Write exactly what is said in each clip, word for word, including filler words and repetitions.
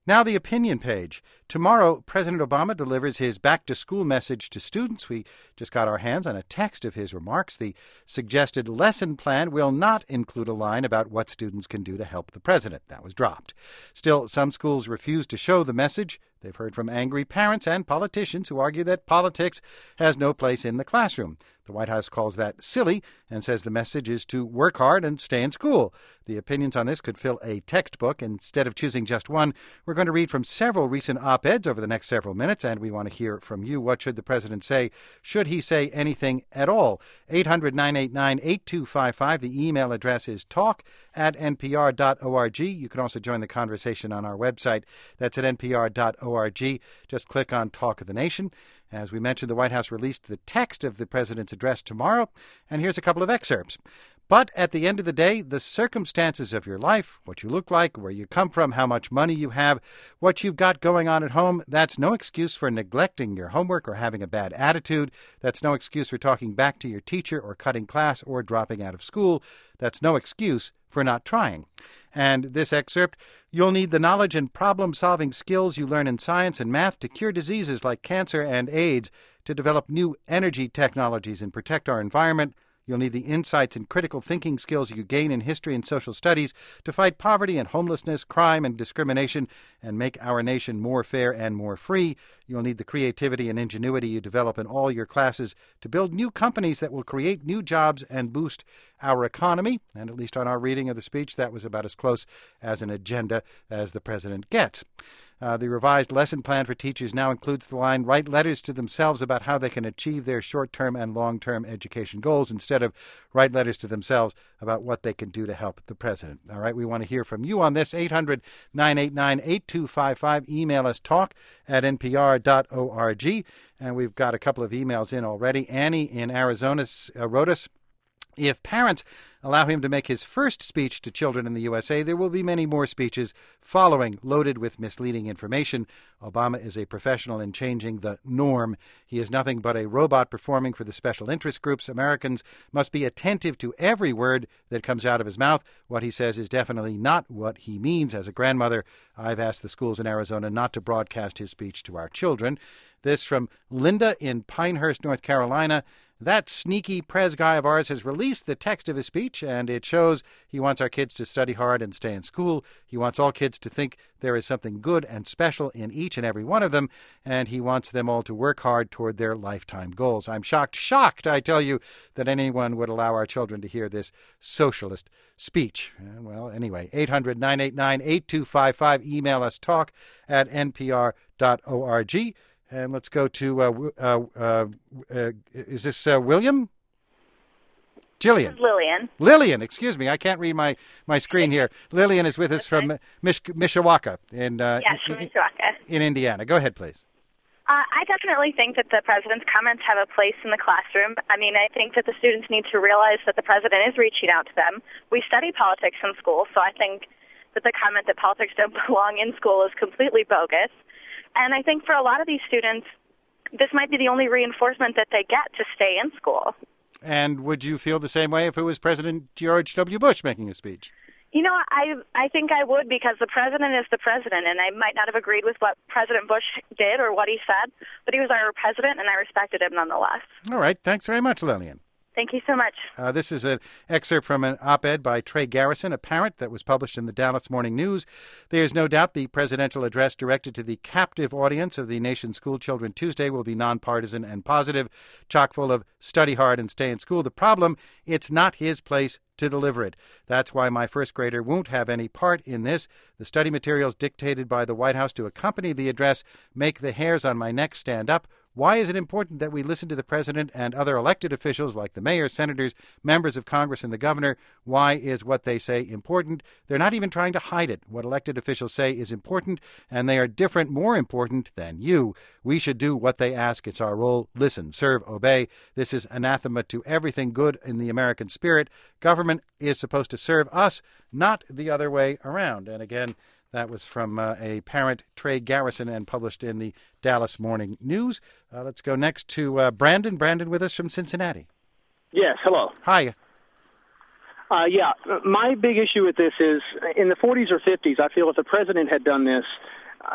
Now the opinion page. Tomorrow, President Obama delivers his back-to-school message to students. We just got our hands on a text of his remarks. The suggested lesson plan will not include a line about what students can do to help the president. That was dropped. Still, some schools refuse to show the message. They've heard from angry parents and politicians who argue that politics has no place in the classroom. The White House calls that silly and says the message is to work hard and stay in school. The opinions on this could fill a textbook. Instead of choosing just one, we're going to read from several recent op-eds over the next several minutes, and we want to hear from you. What should the president say? Should he say anything at all? eight hundred, nine eight nine, eight two five five. The email address is talk at n p r dot org. You can also join the conversation on our website. That's at n p r dot org. Just click on Talk of the Nation. As we mentioned, the White House released the text of the president's address tomorrow, and here's a couple of excerpts. But at the end of the day, the circumstances of your life, what you look like, where you come from, how much money you have, what you've got going on at home, that's no excuse for neglecting your homework or having a bad attitude. That's no excuse for talking back to your teacher or cutting class or dropping out of school. That's no excuse for not trying. And this excerpt, you'll need the knowledge and problem-solving skills you learn in science and math to cure diseases like cancer and AIDS, to develop new energy technologies and protect our environment. You'll need the insights and critical thinking skills you gain in history and social studies to fight poverty and homelessness, crime and discrimination, and make our nation more fair and more free. You'll need the creativity and ingenuity you develop in all your classes to build new companies that will create new jobs and boost our economy. And at least on our reading of the speech, that was about as close as an agenda as the president gets. Uh, the revised lesson plan for teachers now includes the line, write letters to themselves about how they can achieve their short-term and long-term education goals, instead of write letters to themselves about what they can do to help the president. All right, we want to hear from you on this. eight hundred, nine eight nine, eight two five five. Email us talk at n p r dot org. And we've got a couple of emails in already. Annie in Arizona uh, wrote us, if parents allow him to make his first speech to children in the U S A, there will be many more speeches following, loaded with misleading information. Obama is a professional in changing the norm. He is nothing but a robot performing for the special interest groups. Americans must be attentive to every word that comes out of his mouth. What he says is definitely not what he means. As a grandmother, I've asked the schools in Arizona not to broadcast his speech to our children. This from Linda in Pinehurst, North Carolina. That sneaky Prez guy of ours has released the text of his speech, and it shows he wants our kids to study hard and stay in school. He wants all kids to think there is something good and special in each and every one of them, and he wants them all to work hard toward their lifetime goals. I'm shocked, shocked, I tell you, that anyone would allow our children to hear this socialist speech. Well, anyway, eight hundred, nine eight nine, eight two five five. Email us talk at n p r dot org. And let's go to, uh, uh, uh, uh, is this uh, William? Jillian. This is Lillian. Lillian, excuse me. I can't read my, my screen here. Lillian is with us from uh, Mish- Mishawaka in, uh, yes, from Mishawaka. in Indiana. Go ahead, please. Uh, I definitely think that the president's comments have a place in the classroom. I mean, I think that the students need to realize that the president is reaching out to them. We study politics in school, so I think that the comment that politics don't belong in school is completely bogus. And I think for a lot of these students, this might be the only reinforcement that they get to stay in school. And would you feel the same way if it was President George W. Bush making a speech? You know, I I think I would, because the president is the president, and I might not have agreed with what President Bush did or what he said, but he was our president, and I respected him nonetheless. All right. Thanks very much, Lillian. Thank you so much. Uh, this is an excerpt from an op-ed by Trey Garrison, a parent, that was published in the Dallas Morning News. There's no doubt the presidential address directed to the captive audience of the nation's school children Tuesday will be nonpartisan and positive, chock full of study hard and stay in school. The problem, it's not his place to deliver it. That's why my first grader won't have any part in this. The study materials dictated by the White House to accompany the address make the hairs on my neck stand up. Why is it important that we listen to the president and other elected officials like the mayor, senators, members of Congress, and the governor? Why is what they say important? They're not even trying to hide it. What elected officials say is important, and they are different, more important than you. We should do what they ask. It's our role. Listen, serve, obey. This is anathema to everything good in the American spirit. Government is supposed to serve us, not the other way around. And again, that was from uh, a parent, Trey Garrison, and published in the Dallas Morning News. Uh, let's go next to uh, Brandon. Brandon with us from Cincinnati. Yes, hello. Hi. Uh, yeah, my big issue with this is in the forties or fifties, I feel if the president had done this,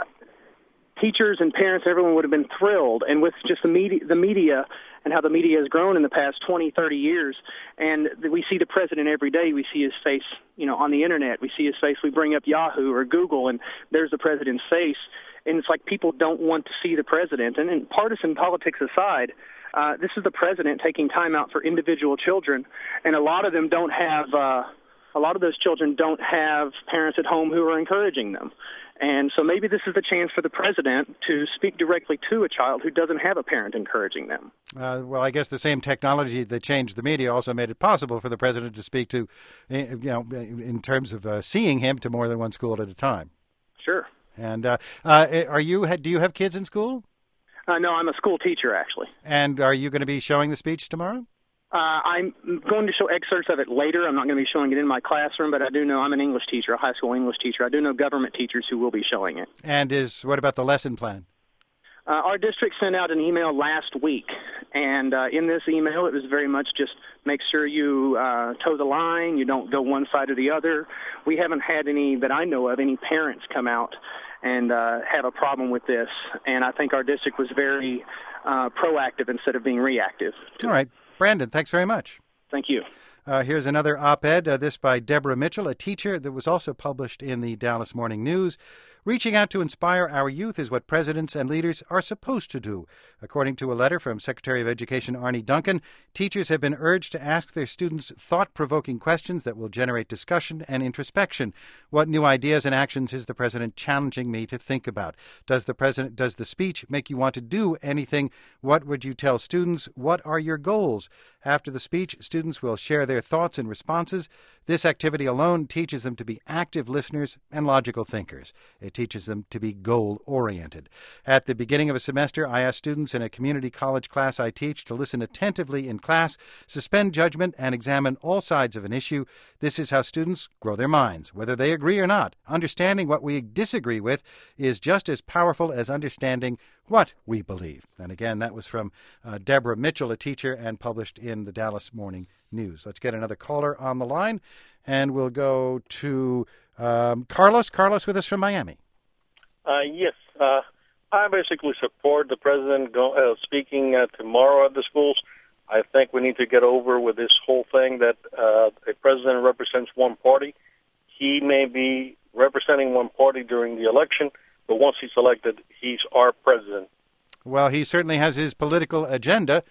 teachers and parents, everyone would have been thrilled. And with just the media, the media and how the media has grown in the past twenty, thirty years, and we see the president every day. We see his face, you know, on the internet. We see his face. We bring up Yahoo or Google, and there's the president's face. And it's like people don't want to see the president. And, and partisan politics aside, uh, this is the president taking time out for individual children, and a lot of them don't have. Uh, a lot of those children don't have parents at home who are encouraging them. And so maybe this is the chance for the president to speak directly to a child who doesn't have a parent encouraging them. Uh, well, I guess the same technology that changed the media also made it possible for the president to speak to, you know, in terms of uh, seeing him to more than one school at a time. Sure. And uh, uh, are you? Do you have kids in school? Uh, no, I'm a school teacher, actually. And are you going to be showing the speech tomorrow? Uh, I'm going to show excerpts of it later. I'm not going to be showing it in my classroom, but I do know I'm an English teacher, a high school English teacher. I do know government teachers who will be showing it. And is what about the lesson plan? Uh, our district sent out an email last week, and uh, in this email it was very much just make sure you uh, toe the line, you don't go one side or the other. We haven't had any, that I know of, any parents come out and uh, have a problem with this, and I think our district was very uh, proactive instead of being reactive. All right. Brandon, thanks very much. Thank you. Uh, here's another op-ed, uh, this by Deborah Mitchell, a teacher, that was also published in the Dallas Morning News. Reaching out to inspire our youth is what presidents and leaders are supposed to do. According to a letter from Secretary of Education Arnie Duncan, teachers have been urged to ask their students thought-provoking questions that will generate discussion and introspection. What new ideas and actions is the president challenging me to think about? Does the president, does the speech make you want to do anything? What would you tell students? What are your goals? After the speech, students will share their thoughts and responses. This activity alone teaches them to be active listeners and logical thinkers. It teaches them to be goal-oriented. At the beginning of a semester, I ask students in a community college class I teach to listen attentively in class, suspend judgment, and examine all sides of an issue. This is how students grow their minds, whether they agree or not. Understanding what we disagree with is just as powerful as understanding what we believe. And again, that was from uh, Deborah Mitchell, a teacher, and published in the Dallas Morning News. Let's get another caller on the line, and we'll go to um, Carlos. Carlos with us from Miami. Uh, yes. Uh, I basically support the president go, uh, speaking uh, tomorrow at the schools. I think we need to get over with this whole thing that uh, a president represents one party. He may be representing one party during the election, but once he's elected, he's our president. Well, he certainly has his political agenda.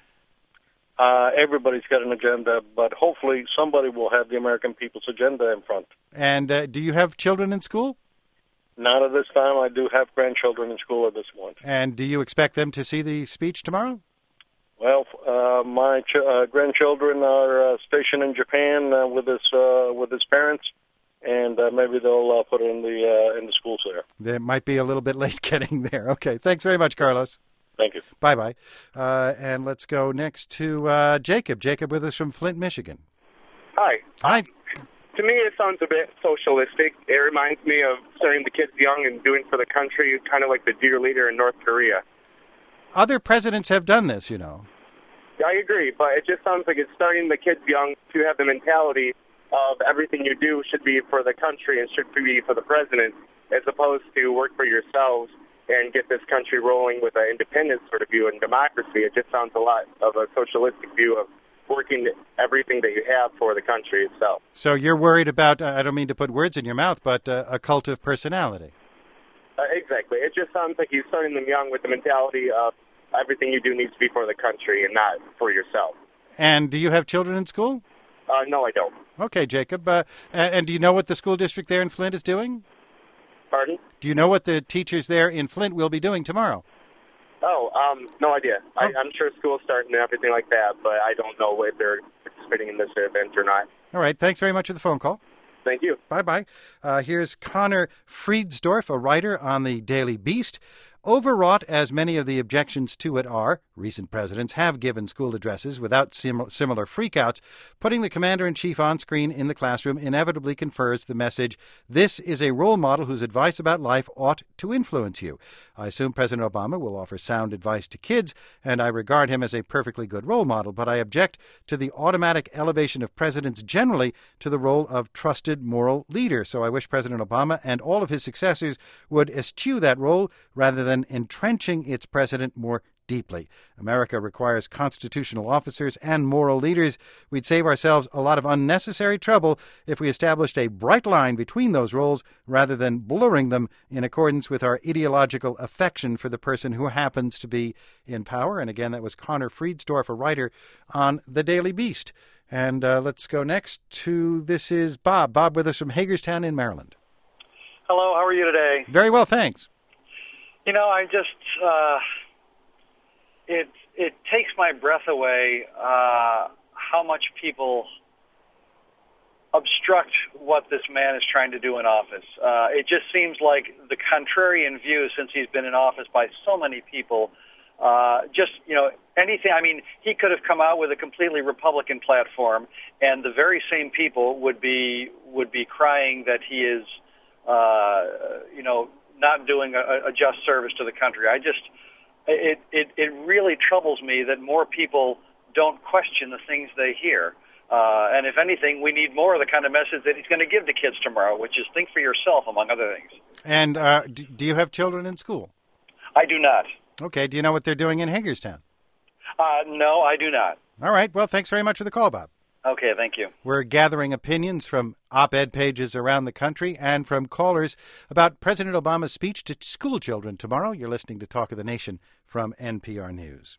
Uh, everybody's got an agenda, but hopefully somebody will have the American people's agenda in front. And uh, do you have children in school? Not at this time. I do have grandchildren in school at this point. And do you expect them to see the speech tomorrow? Well, uh, my ch- uh, grandchildren are uh, stationed in Japan uh, with his uh, with his parents, and uh, maybe they'll uh, put it in the uh, in the schools there. They might be a little bit late getting there. Okay, thanks very much, Carlos. Thank you. Bye-bye. Uh, and let's go next to uh, Jacob. Jacob with us from Flint, Michigan. Hi. Hi. To me, it sounds a bit socialistic. It reminds me of starting the kids young and doing for the country, kind of like the dear leader in North Korea. Other presidents have done this, you know. I agree, but it just sounds like it's starting the kids young to have the mentality of everything you do should be for the country and should be for the president, as opposed to work for yourselves and get this country rolling with an independence sort of view and democracy. It just sounds a lot of a socialistic view of working everything that you have for the country itself. So you're worried about, uh, I don't mean to put words in your mouth, but uh, a cult of personality. Uh, exactly. It just sounds like he's starting them young with the mentality of everything you do needs to be for the country and not for yourself. And do you have children in school? Uh, no, I don't. Okay, Jacob. Uh, and, and do you know what the school district there in Flint is doing? Pardon? Do you know what the teachers there in Flint will be doing tomorrow? Oh, um, no idea. Oh. I, I'm sure school's starting and everything like that, but I don't know if they're participating in this event or not. All right. Thanks very much for the phone call. Thank you. Bye-bye. Uh, here's Connor Friedsdorf, a writer on the Daily Beast. Overwrought as many of the objections to it are, recent presidents have given school addresses without sim- similar freakouts. Putting the commander-in-chief on screen in the classroom inevitably confers the message, this is a role model whose advice about life ought to influence you. I assume President Obama will offer sound advice to kids, and I regard him as a perfectly good role model, but I object to the automatic elevation of presidents generally to the role of trusted moral leader. So I wish President Obama and all of his successors would eschew that role rather than than entrenching its president more deeply. America requires constitutional officers and moral leaders. We'd save ourselves a lot of unnecessary trouble if we established a bright line between those roles rather than blurring them in accordance with our ideological affection for the person who happens to be in power. And again, that was Connor Friedsdorf, a writer on The Daily Beast. And uh, let's go next to, this is Bob. Bob with us from Hagerstown in Maryland. Hello, how are you today? Very well, thanks. You know, I just, uh, it it takes my breath away uh, how much people obstruct what this man is trying to do in office. Uh, it just seems like the contrarian view since he's been in office by so many people. Uh, just, you know, anything, I mean, he could have come out with a completely Republican platform, and the very same people would be would be crying that he is, uh, you know, not doing a, a just service to the country. I just, it, it, it really troubles me that more people don't question the things they hear. Uh, and if anything, we need more of the kind of message that he's going to give to kids tomorrow, which is think for yourself, among other things. And uh, do, do you have children in school? I do not. Okay. Do you know what they're doing in Hagerstown? Uh, no, I do not. All right. Well, thanks very much for the call, Bob. Okay, thank you. We're gathering opinions from op-ed pages around the country and from callers about President Obama's speech to school children tomorrow. You're listening to Talk of the Nation from N P R News.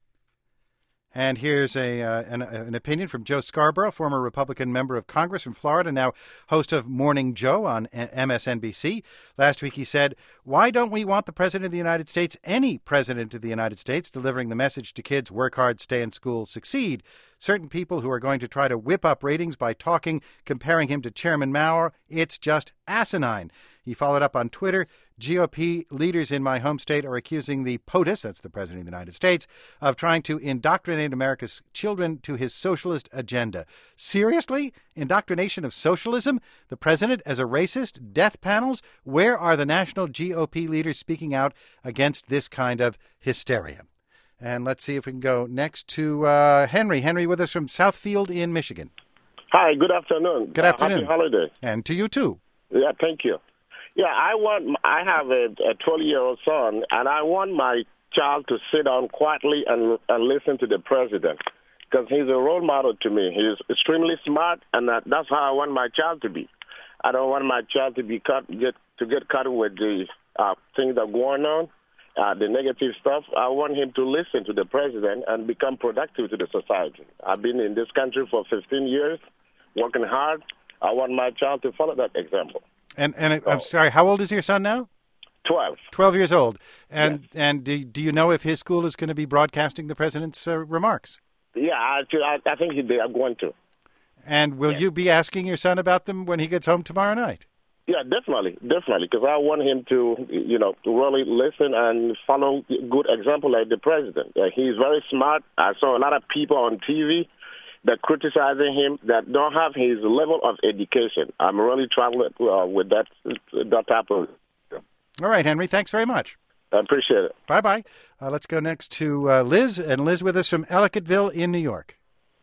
And here's a uh, an, an opinion from Joe Scarborough, former Republican member of Congress from Florida, now host of Morning Joe on M S N B C. Last week he said, "Why don't we want the President of the United States, any President of the United States, delivering the message to kids, work hard, stay in school, succeed? Certain people who are going to try to whip up ratings by talking, comparing him to Chairman Mao, it's just asinine." He followed up on Twitter, "G O P leaders in my home state are accusing the POTUS," that's the President of the United States, "of trying to indoctrinate America's children to his socialist agenda." Seriously? Indoctrination of socialism? The President as a racist? Death panels? Where are the national G O P leaders speaking out against this kind of hysteria? And let's see if we can go next to uh, Henry. Henry with us from Southfield in Michigan. Hi, good afternoon. Good afternoon. Uh, happy holiday. And to you, too. Yeah, thank you. Yeah, I want. I have a twelve-year-old son, and I want my child to sit down quietly and and listen to the president, because he's a role model to me. He's extremely smart, and that, that's how I want my child to be. I don't want my child to be caught get to get caught with the uh, things that are going on, uh, the negative stuff. I want him to listen to the president and become productive to the society. I've been in this country for fifteen years, working hard. I want my child to follow that example. And and I'm sorry, how old is your son now? Twelve. Twelve years old. And yes. and do, do you know if his school is going to be broadcasting the president's uh, remarks? Yeah, I, I think they are going to. And will yes. you be asking your son about them when he gets home tomorrow night? Yeah, definitely, definitely, because I want him to, you know, to really listen and follow good example like the president. Uh, he's very smart. I saw a lot of people on T V that criticizing him that don't have his level of education. I'm really traveling uh, with that that type of. All right, Henry. Thanks very much. I appreciate it. Bye bye. Uh, let's go next to uh, Liz, and Liz with us from Ellicottville in New York.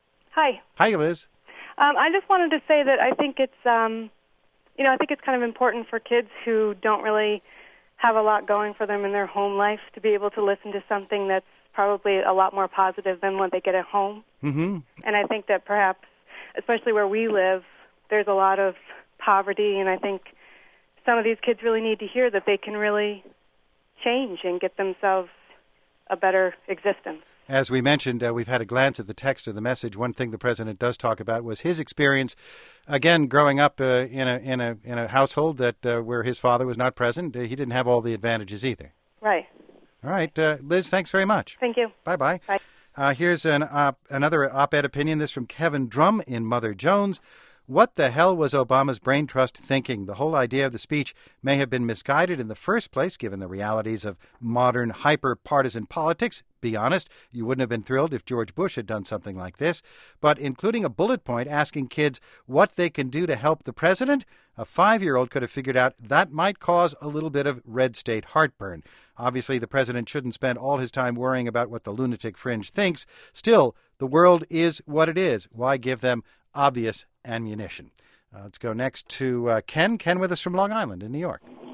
Hi. Hi, Liz. Um, I just wanted to say that I think it's, um, you know, I think it's kind of important for kids who don't really have a lot going for them in their home life to be able to listen to something that's probably a lot more positive than what they get at home. Mm-hmm. And I think that perhaps, especially where we live, there's a lot of poverty, and I think some of these kids really need to hear that they can really change and get themselves a better existence. As we mentioned, uh, we've had a glance at the text of the message. One thing the president does talk about was his experience, again, growing up uh, in a in a in a household that uh, where his father was not present. Uh, he didn't have all the advantages either. Right. All right, uh, Liz, thanks very much. Thank you. Bye-bye. Bye. Uh, here's an op- another op-ed opinion, this from Kevin Drum in Mother Jones. What the hell was Obama's brain trust thinking? The whole idea of the speech may have been misguided in the first place, given the realities of modern hyper-partisan politics. Be honest, you wouldn't have been thrilled if George Bush had done something like this. But including a bullet point asking kids what they can do to help the president, a five-year-old could have figured out that might cause a little bit of red state heartburn. Obviously, the president shouldn't spend all his time worrying about what the lunatic fringe thinks. Still, the world is what it is. Why give them obvious ammunition? Uh, let's go next to uh, Ken. Ken with us from Long Island in New York.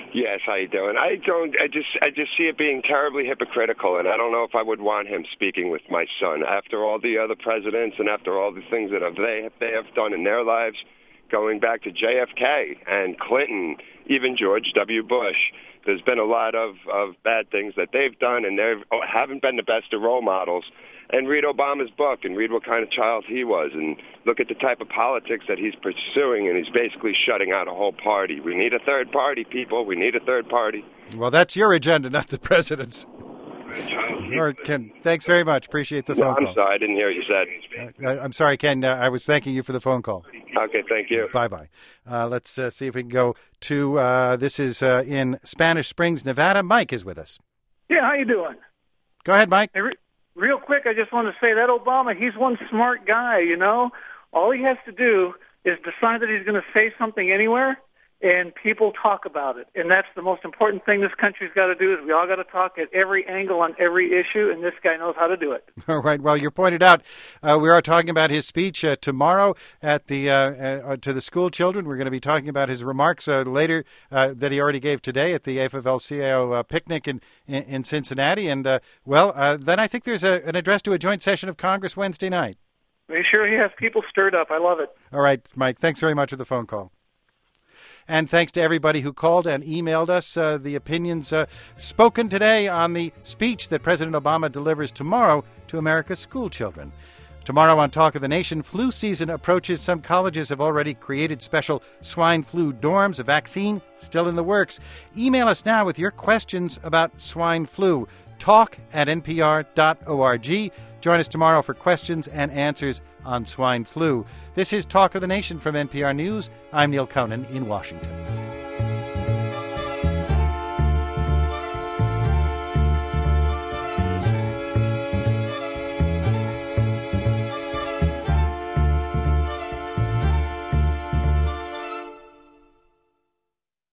Yes, how you doing? I don't. I just. I just see it being terribly hypocritical, and I don't know if I would want him speaking with my son after all the other presidents and after all the things that have, they they have done in their lives, going back to J F K and Clinton, even George W. Bush. There's been a lot of, of bad things that they've done, and they haven't been the best of role models. And read Obama's book and read what kind of child he was and look at the type of politics that he's pursuing, and he's basically shutting out a whole party. We need a third party, people. We need a third party. Well, that's your agenda, not the president's. Or Ken, thanks very much. Appreciate the phone no, I'm call. I'm sorry. I didn't hear what you said. Uh, I'm sorry, Ken. Uh, I was thanking you for the phone call. Okay, thank you. Bye-bye. Uh, let's uh, see if we can go to, uh, this is uh, in Spanish Springs, Nevada. Mike is with us. Yeah, how you doing? Go ahead, Mike. Hey, re- real quick, I just want to say that Obama, he's one smart guy, you know. All he has to do is decide that he's going to say something anywhere, and people talk about it. And that's the most important thing this country's got to do, is we all got to talk at every angle on every issue, and this guy knows how to do it. All right. Well, you pointed out uh, we are talking about his speech uh, tomorrow at the uh, uh, to the school children. We're going to be talking about his remarks uh, later uh, that he already gave today at the A F L C I O uh, picnic in, in, in Cincinnati. And, uh, well, uh, then I think there's a, an address to a joint session of Congress Wednesday night. Make sure he has people stirred up. I love it. All right, Mike. Thanks very much for the phone call. And thanks to everybody who called and emailed us uh, the opinions uh, spoken today on the speech that President Obama delivers tomorrow to America's school children. Tomorrow on Talk of the Nation, flu season approaches. Some colleges have already created special swine flu dorms. A vaccine still in the works. Email us now with your questions about swine flu. Talk at N P R dot org. Join us tomorrow for questions and answers on swine flu. This is Talk of the Nation from N P R News. I'm Neil Conan in Washington.